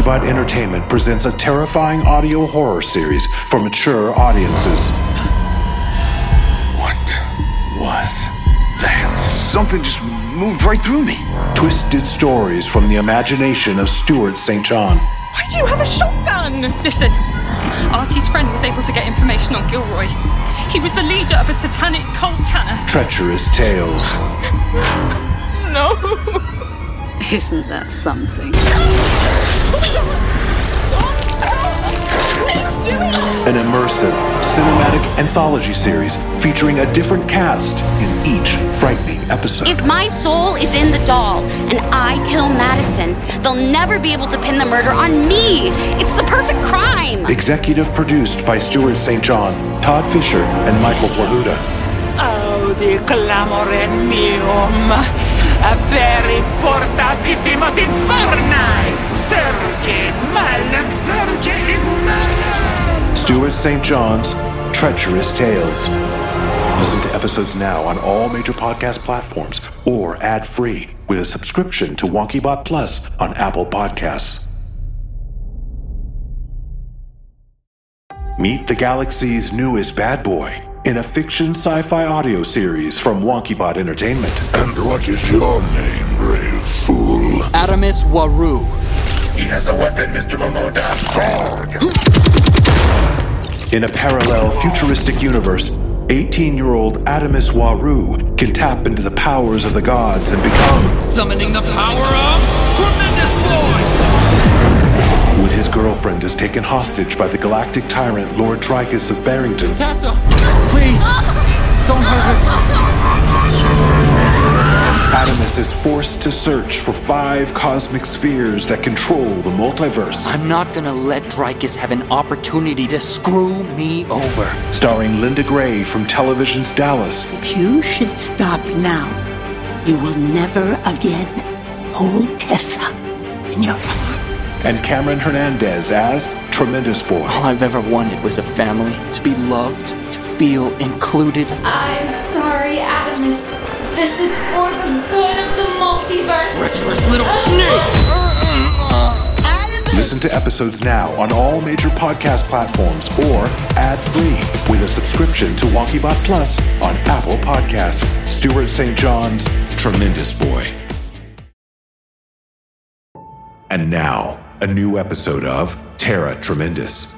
WonkyBot Entertainment presents a terrifying audio horror series for mature audiences. What was that? Something just moved right through me. Twisted stories from the imagination of Stuart St. John. Why do you have a shotgun? Listen, Artie's friend was able to get information on Gilroy. He was the leader of a satanic cult, Hannah. Treacherous tales. No. Isn't that something? An immersive, cinematic anthology series featuring a different cast in each frightening episode. If my soul is in the doll and I kill Madison, they'll never be able to pin the murder on me. It's the perfect crime. Executive produced by Stuart St. John, Todd Fisher, and Michael Plahuta. Audi clamorem meum, aperi portasissimos inferni, surge malum, surge in malum. Stuart St. John's Treacherous Tales. Listen to episodes now on all major podcast platforms or ad-free with a subscription to WonkyBot Plus on Apple Podcasts. Meet the galaxy's newest bad boy in a fiction sci-fi audio series from WonkyBot Entertainment. And what is your name, brave fool? Adamus Waru. He has a weapon, Mr. Momoda. In a parallel futuristic universe, 18-year-old Adamus Waru can tap into the powers of the gods and become... Summoning the power of Tremendous Boy! When his girlfriend is taken hostage by the galactic tyrant Lord Trigus of Barrington... Tessa, please, don't hurt her. Adamus is forced to search for 5 cosmic spheres that control the multiverse. I'm not gonna let Dreykus have an opportunity to screw me over. Starring Linda Gray from television's Dallas. If you should stop now, you will never again hold Tessa in your arms. And Cameron Hernandez as Tremendous Boy. All I've ever wanted was a family, to be loved, to feel included. I'm sorry, Adamus. This is for the good of the multiverse. Treacherous little snake! Listen to episodes now on all major podcast platforms or ad-free with a subscription to WonkyBot Plus on Apple Podcasts. Stuart St. John's Tremendous Boy. And now, a new episode of Terra Tremendous.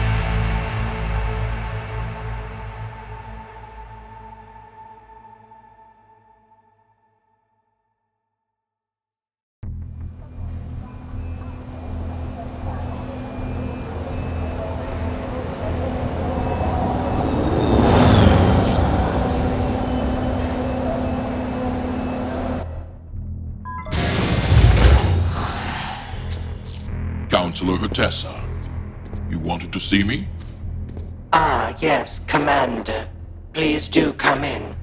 Counselor Hertessa, you wanted to see me? Ah, yes, Commander. Please do come in.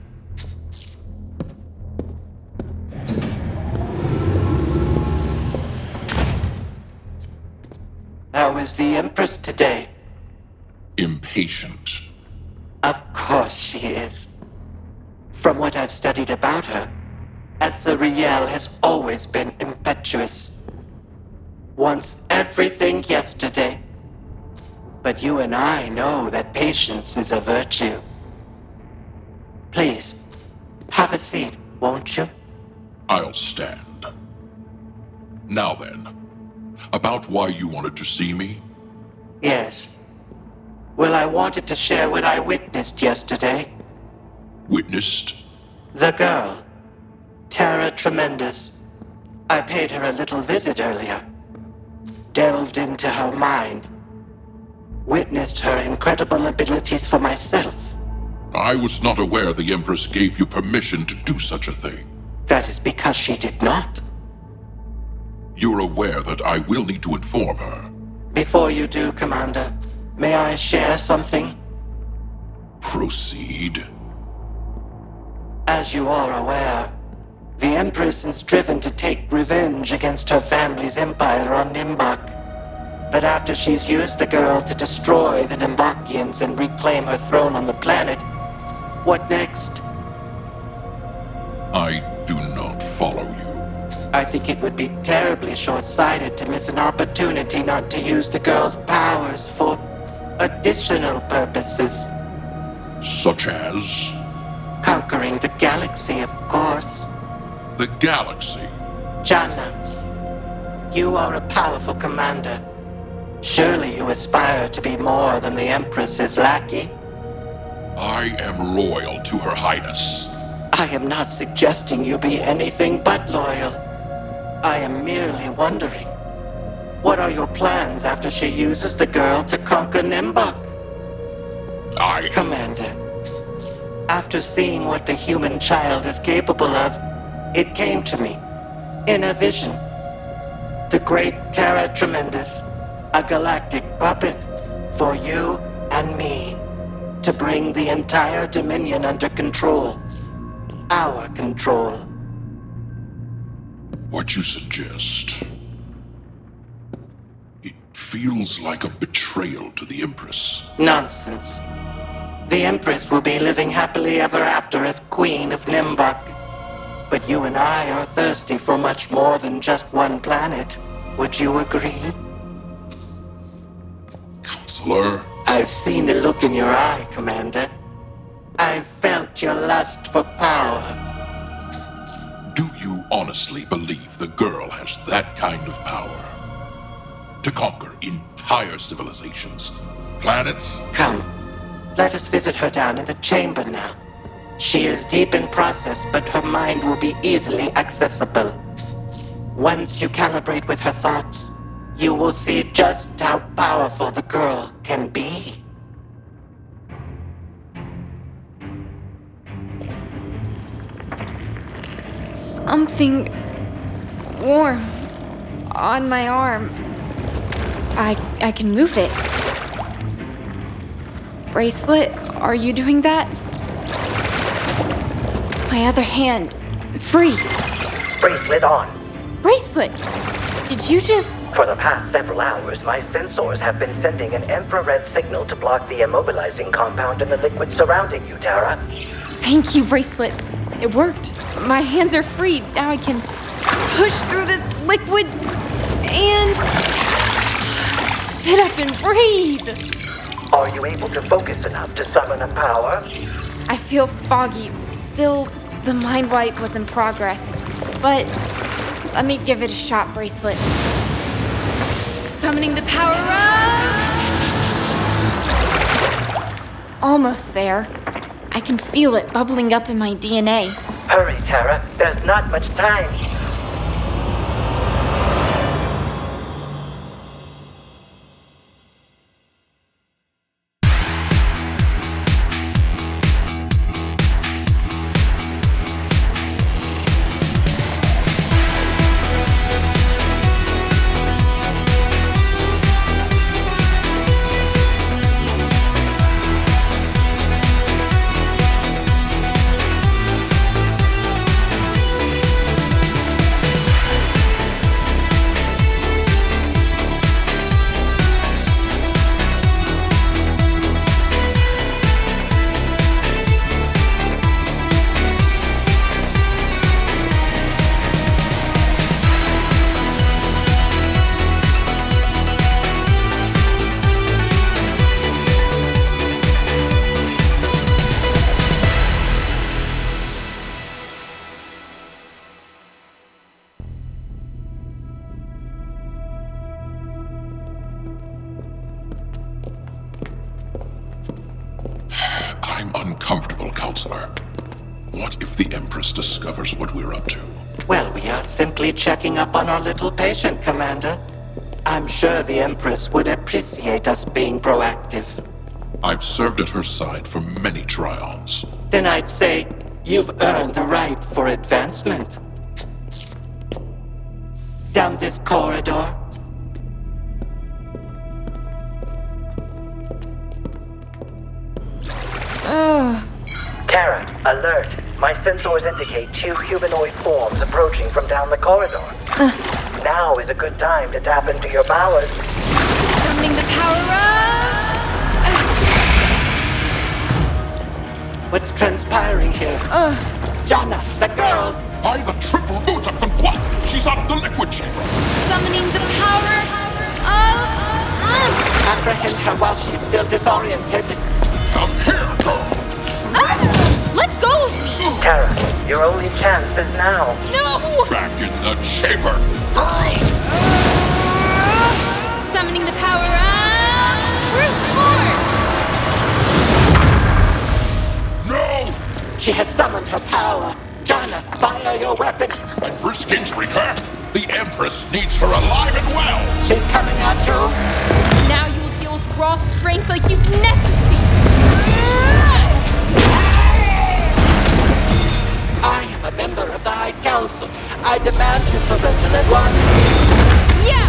How is the Empress today? Impatient. Of course she is. From what I've studied about her, Azrael has always been impetuous. Wants everything yesterday. But you and I know that patience is a virtue. Please, have a seat, won't you? I'll stand. Now then, about why you wanted to see me? Yes. Well, I wanted to share what I witnessed yesterday. Witnessed? The girl, Terra Tremendous. I paid her a little visit earlier. Delved into her mind. Witnessed her incredible abilities for myself. I was not aware the Empress gave you permission to do such a thing. That is because she did not. You're aware that I will need to inform her. Before you do, Commander, may I share something? Proceed. As you are aware, the Empress is driven to take revenge against her family's empire on Nimbak. But after she's used the girl to destroy the Nimbakians and reclaim her throne on the planet, what next? I do not follow you. I think it would be terribly short-sighted to miss an opportunity not to use the girl's powers for additional purposes. Such as? Conquering the galaxy, of course. The galaxy? Janna, you are a powerful commander. Surely you aspire to be more than the Empress's lackey. I am loyal to Her Highness. I am not suggesting you be anything but loyal. I am merely wondering, what are your plans after she uses the girl to conquer Nimbuk? Commander, after seeing what the human child is capable of, it came to me, in a vision. The great Terra Tremendous, a galactic puppet for you and me, to bring the entire Dominion under control. Our control. What you suggest? It feels like a betrayal to the Empress. Nonsense. The Empress will be living happily ever after as Queen of Nimbuk. But you and I are thirsty for much more than just one planet. Would you agree? Counselor? I've seen the look in your eye, Commander. I've felt your lust for power. Do you honestly believe the girl has that kind of power? To conquer entire civilizations, planets? Come, let us visit her down in the chamber now. She is deep in process, but her mind will be easily accessible. Once you calibrate with her thoughts, you will see just how powerful the girl can be. Something warm on my arm. I can move it. Bracelet, are you doing that? My other hand, free. Bracelet on. Bracelet! Did you just... For the past several hours, my sensors have been sending an infrared signal to block the immobilizing compound in the liquid surrounding you, Tara. Thank you, Bracelet. It worked. My hands are free. Now I can push through this liquid and sit up and breathe. Are you able to focus enough to summon a power? I feel foggy. Still, the mind wipe was in progress. But let me give it a shot, Bracelet. Summoning the power up! Almost there. I can feel it bubbling up in my DNA. Hurry, Tara. There's not much time. I'm uncomfortable, Counselor. What if the Empress discovers what we're up to? Well, we are simply checking up on our little patient, Commander. I'm sure the Empress would appreciate us being proactive. I've served at her side for many Trions. Then I'd say you've earned the right for advancement. Down this corridor. Tara, alert. My sensors indicate 2 humanoid forms approaching from down the corridor. Now is a good time to tap into your powers. Summoning the power up! What's transpiring here? Janna, the girl! By the triple boots of Kumquat! She comes out of the liquid chamber. Summoning the power of... Apprehend her while she's still disoriented. Come here, girl. Let go of me! Tara, your only chance is now. No! Back in the chamber. Summoning the power of... brute force! No! She has summoned her power. Jana, fire your weapon. And risk injuring her? The Empress needs her alive and well. She's coming at you. Now you will deal with raw strength like you've never seen. I am a member of the High Council. I demand you surrender at once. Yeah!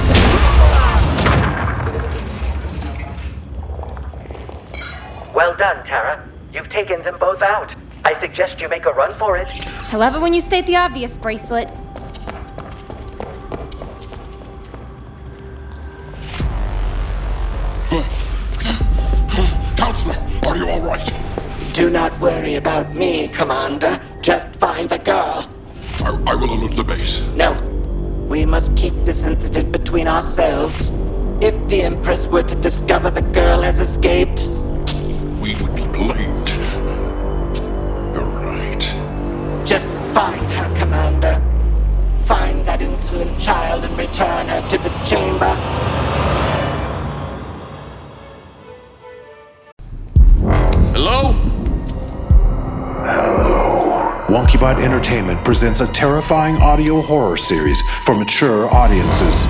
Well done, Tara. You've taken them both out. I suggest you make a run for it. I love it when you state the obvious, Bracelet. Counselor, are you all right? Do not worry about me, Commander. Just find the girl. I will alert the base. No. We must keep this incident between ourselves. If the Empress were to discover the girl has escaped, we would be blamed. You're right. Just find her, Commander. Find that insolent child and return her to the chamber. Hello? WonkyBot Entertainment presents a terrifying audio horror series for mature audiences.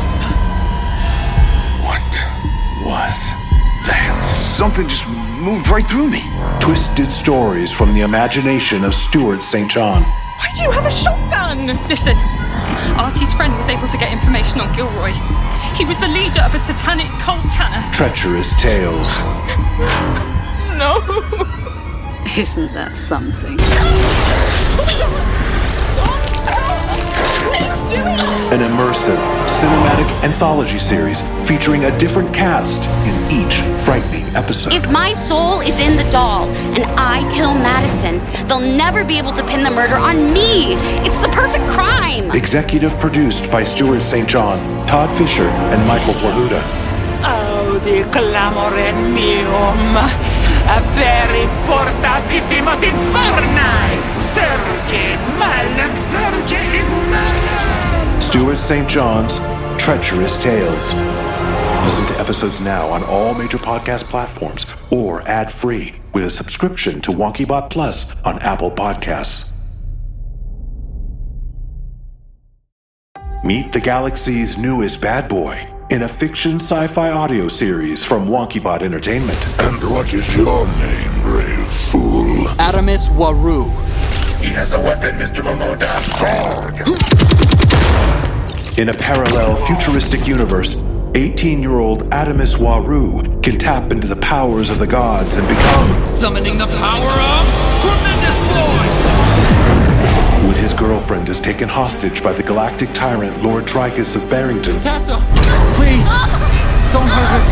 What was that? Something just moved right through me. Twisted stories from the imagination of Stuart St. John. Why do you have a shotgun? Listen, Artie's friend was able to get information on Gilroy. He was the leader of a satanic cult, Hannah. Treacherous tales. No. Isn't that something? An immersive, cinematic anthology series featuring a different cast in each frightening episode. If my soul is in the doll and I kill Madison, they'll never be able to pin the murder on me. It's the perfect crime. Executive produced by Stuart St. John, Todd Fisher, and Michael Plahuta. Audi clamore meum, averi portasissimos inferni, surge malum, surge in malum. Stuart St. John's Treacherous Tales. Listen to episodes now on all major podcast platforms or ad-free with a subscription to WonkyBot Plus on Apple Podcasts. Meet the galaxy's newest bad boy in a fiction sci-fi audio series from WonkyBot Entertainment. And what is your name, brave fool? Adamus Waru. He has a weapon, Mr. Momoda. In a parallel futuristic universe, 18-year-old Adamus Waru can tap into the powers of the gods and become... Summoning the power of... Tremendous Boy! When his girlfriend is taken hostage by the galactic tyrant Lord Tricus of Barrington... Tessa! Please! Don't hurt her!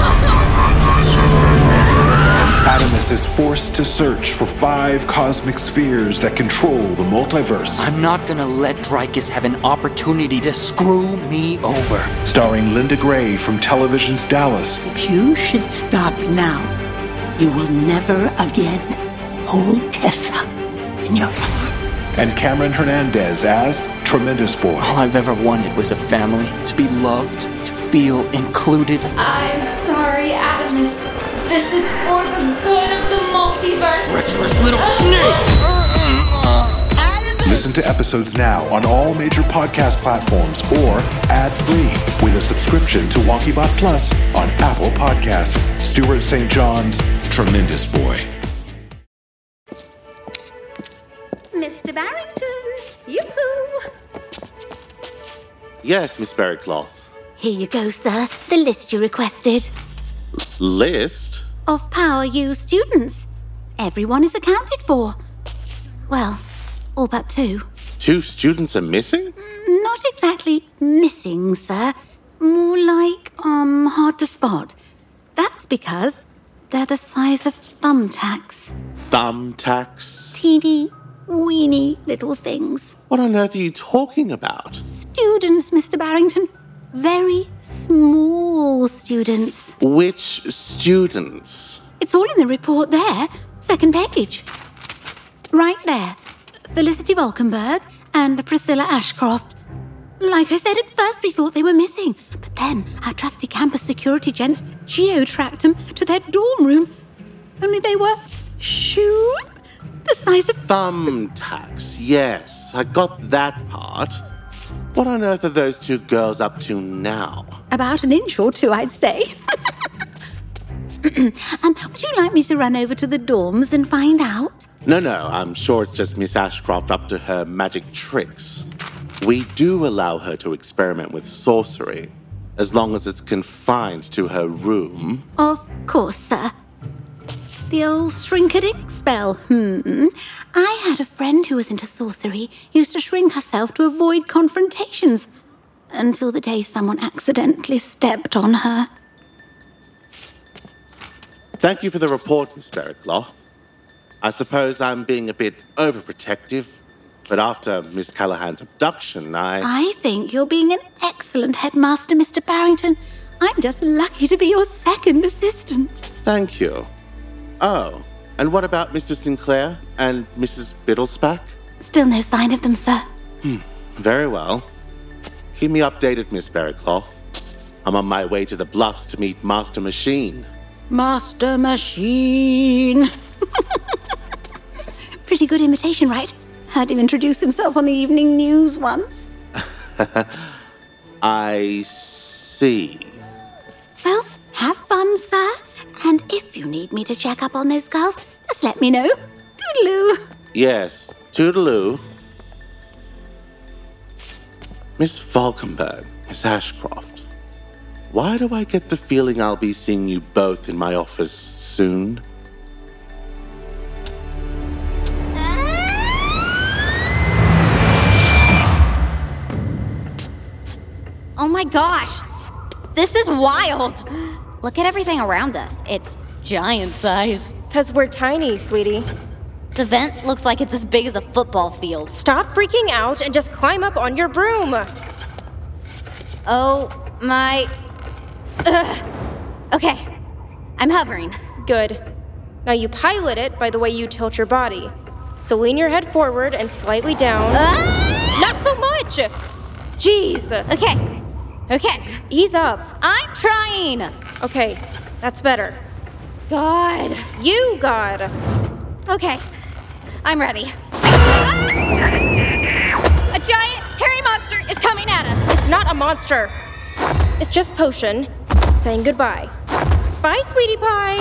Adamus is forced to search for 5 cosmic spheres that control the multiverse. I'm not gonna let Dreykus have an opportunity to screw me over. Starring Linda Gray from television's Dallas. If you should stop now, you will never again hold Tessa in your arms. And Cameron Hernandez as Tremendous Boy. All I've ever wanted was a family, to be loved, to feel included. I'm sorry, Adamus. This is for the good of the multiverse. Treacherous little snake! Listen to episodes now on all major podcast platforms or ad-free with a subscription to WonkyBot Plus on Apple Podcasts. Stuart St. John's Tremendous Boy. Mr. Barrington, yoo-hoo! Yes, Miss Berrycloth. Here you go, sir. The list you requested. List? Of Power U students. Everyone is accounted for. Well, all but 2. 2 students are missing? Not exactly missing, sir. More like, hard to spot. That's because they're the size of thumbtacks. Thumbtacks? Teeny, weeny little things. What on earth are you talking about? students, Mr. Barrington. Very small students. Which students? It's all in the report there. Second page. Right there. Felicity Valkenburg and Priscilla Ashcroft. Like I said, at first we thought they were missing. But then our trusty campus security gents geo-tracked them to their dorm room. Only they were... the size of... Thumbtacks, yes. I got that part. What on earth are those two girls up to now? About an inch or two, I'd say. Would you like me to run over to the dorms and find out? No, I'm sure it's just Miss Ashcroft up to her magic tricks. We do allow her to experiment with sorcery, as long as it's confined to her room. Of course, sir. The old shrink-a-dink spell, I had a friend who was into sorcery, used to shrink herself to avoid confrontations, until the day someone accidentally stepped on her. Thank you for the report, Miss Barracloth. I suppose I'm being a bit overprotective, but after Miss Callahan's abduction, I think you're being an excellent headmaster, Mr. Barrington. I'm just lucky to be your second assistant. Thank you. Oh, and what about Mr. Sinclair and Mrs. Biddlesback? Still no sign of them, sir. Very well. Keep me updated, Miss Barracloth. I'm on my way to the Bluffs to meet Master Machine. Master Machine. Pretty good imitation, right? Heard him introduce himself on the evening news once. I see. Well, have fun, sir. And if you need me to check up on those girls, just let me know. Toodaloo. Yes, toodaloo. Miss Valkenburg, Miss Ashcroft, why do I get the feeling I'll be seeing you both in my office soon? Oh my gosh! This is wild! Look at everything around us. It's giant size. 'Cause we're tiny, sweetie. The vent looks like it's as big as a football field. Stop freaking out and just climb up on your broom. Oh my... Okay, I'm hovering. Good. Now you pilot it by the way you tilt your body. So lean your head forward and slightly down. Not so much! Jeez. Okay. Ease up. I'm trying. Okay, that's better. God. You, God. Okay, I'm ready. A giant hairy monster is coming at us. It's not a monster. It's just Potion saying goodbye. Bye, sweetie pie.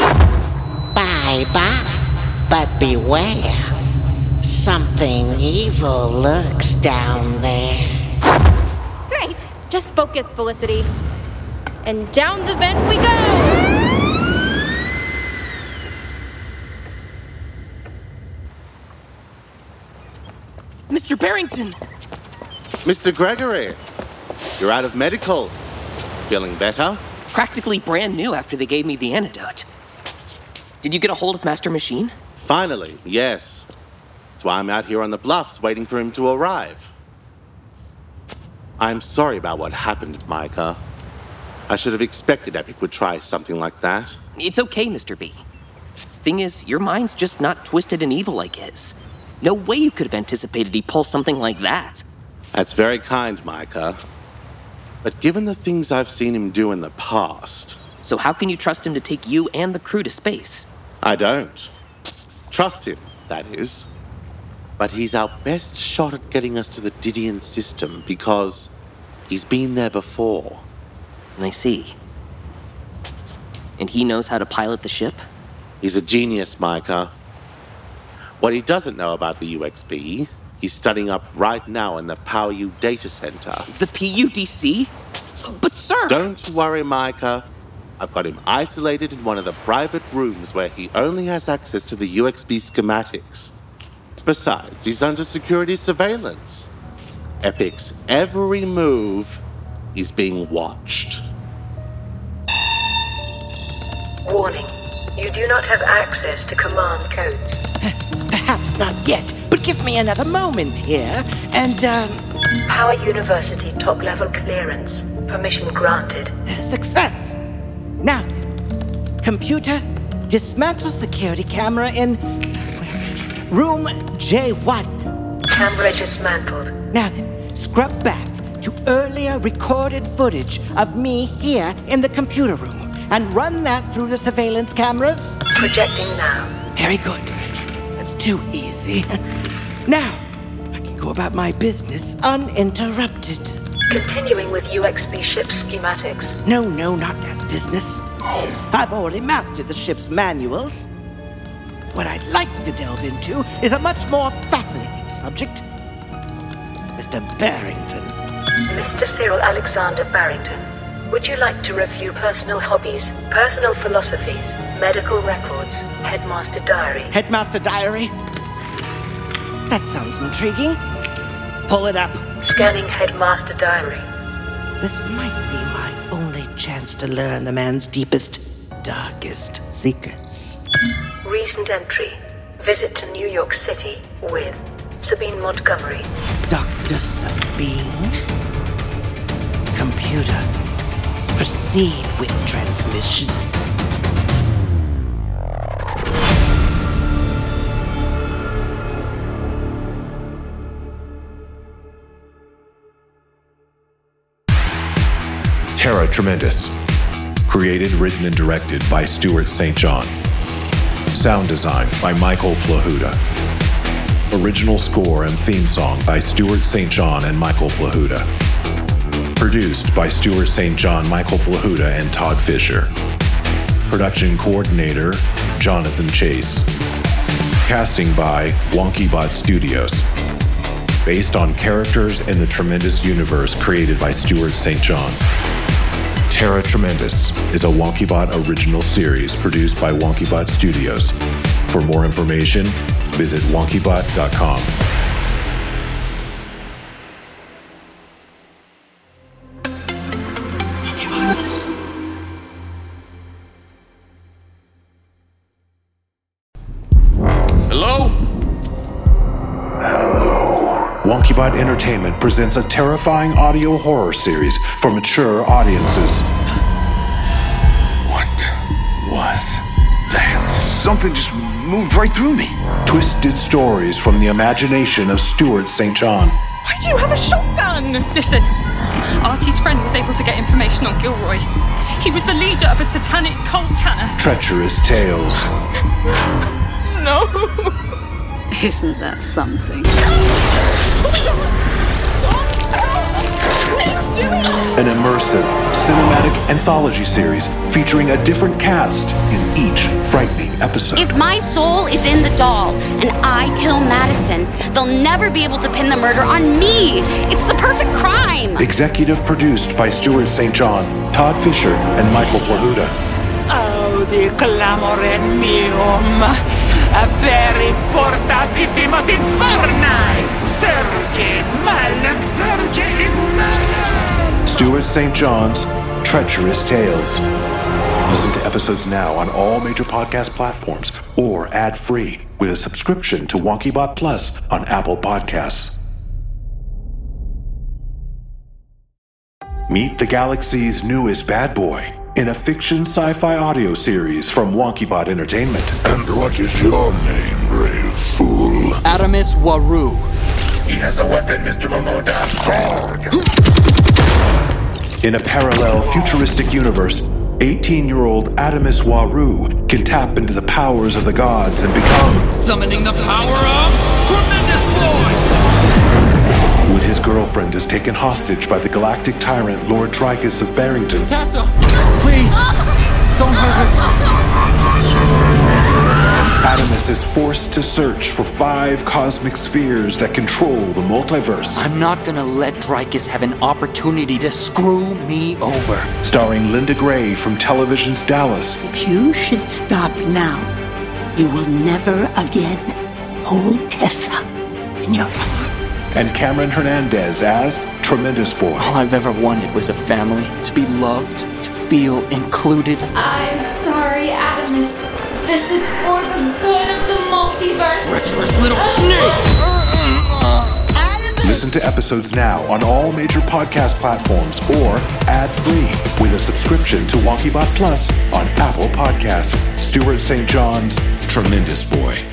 Bye-bye. But beware. Something evil lurks down there. Great. Just focus, Felicity. And down the vent we go! Mr. Barrington! Mr. Gregory, you're out of medical. Feeling better? Practically brand new after they gave me the antidote. Did you get a hold of Master Machine? Finally, yes. That's why I'm out here on the Bluffs waiting for him to arrive. I'm sorry about what happened, Micah. I should have expected Epic would try something like that. It's okay, Mr. B. Thing is, your mind's just not twisted and evil like his. No way you could have anticipated he'd pull something like that. That's very kind, Micah. But given the things I've seen him do in the past... So how can you trust him to take you and the crew to space? I don't. Trust him, that is. But he's our best shot at getting us to the Didion system because he's been there before. I see. And he knows how to pilot the ship? He's a genius, Micah. What he doesn't know about the UXB, he's studying up right now in the Power U data center. The PUDC? But sir! Don't worry, Micah. I've got him isolated in one of the private rooms where he only has access to the UXB schematics. Besides, he's under security surveillance. Epic's every move is being watched. Warning. You do not have access to command codes. Perhaps not yet, but give me another moment here, and, Power University top-level clearance. Permission granted. Success! Now, computer, dismantle security camera in room J1. Camera dismantled. Now then, scrub back to earlier recorded footage of me here in the computer room and run that through the surveillance cameras. Projecting now. Very good. That's too easy. Now, I can go about my business uninterrupted. Continuing with UXB ship schematics. No, not that business. I've already mastered the ship's manuals. What I'd like to delve into is a much more fascinating subject. Mr. Barrington. Mr. Cyril Alexander Barrington, would you like to review personal hobbies, personal philosophies, medical records, Headmaster Diary? Headmaster Diary? That sounds intriguing. Pull it up. Scanning Headmaster Diary. This might be my only chance to learn the man's deepest, darkest secrets. Recent entry. Visit to New York City with Sabine Montgomery. Dr. Sabine? Computer, proceed with transmission. Terra Tremendous. Created, written, and directed by Stuart St. John. Sound design by Michael Plahuta. Original score and theme song by Stuart St. John and Michael Plahuta. Produced by Stuart St. John, Michael Plahuta, and Todd Fisher. Production coordinator, Jonathan Chase. Casting by WonkyBot Studios. Based on characters in the Tremendous universe created by Stuart St. John. Terra Tremendous is a WonkyBot original series produced by WonkyBot Studios. For more information, visit wonkybot.com. Hello? WonkyBot Entertainment presents a terrifying audio horror series for mature audiences. What was that? Something just moved right through me. Twisted stories from the imagination of Stuart St. John. Why do you have a shotgun? Listen, Artie's friend was able to get information on Gilroy. He was the leader of a satanic cult, Hannah. Treacherous tales. No. Isn't that something? An immersive, cinematic anthology series featuring a different cast in each frightening episode. If my soul is in the doll and I kill Madison, they'll never be able to pin the murder on me. It's the perfect crime. Executive produced by Stuart St. John, Todd Fisher, and Michael Plahuta. Audi clamore meum, averi portasissimos inferni, surge malum, surge in malum. Stuart St. John's Treacherous Tales. Listen to episodes now on all major podcast platforms or ad-free with a subscription to WonkyBot Plus on Apple Podcasts. Meet the galaxy's newest bad boy in a fiction sci-fi audio series from WonkyBot Entertainment. And what is your name, brave fool? Adamus Waru. He has a weapon, Mr. Momoda. In a parallel futuristic universe, 18-year-old Adamus Waru can tap into the powers of the gods and become... Summoning the power of Tremendous Boy! When his girlfriend is taken hostage by the galactic tyrant Lord Tricus of Barrington... Tessa, please, don't hurt her. Adamus is forced to search for 5 cosmic spheres that control the multiverse. I'm not gonna let Dreykus have an opportunity to screw me over. Starring Linda Gray from television's Dallas. If you should stop now, you will never again hold Tessa in your arms. And Cameron Hernandez as Tremendous Boy. All I've ever wanted was a family, to be loved, to feel included. I'm sorry, Adamus. This is for the good of the multiverse. Treacherous little snake! Adamus! Listen to episodes now on all major podcast platforms or ad-free with a subscription to WonkyBot Plus on Apple Podcasts. Stuart St. John's Tremendous Boy.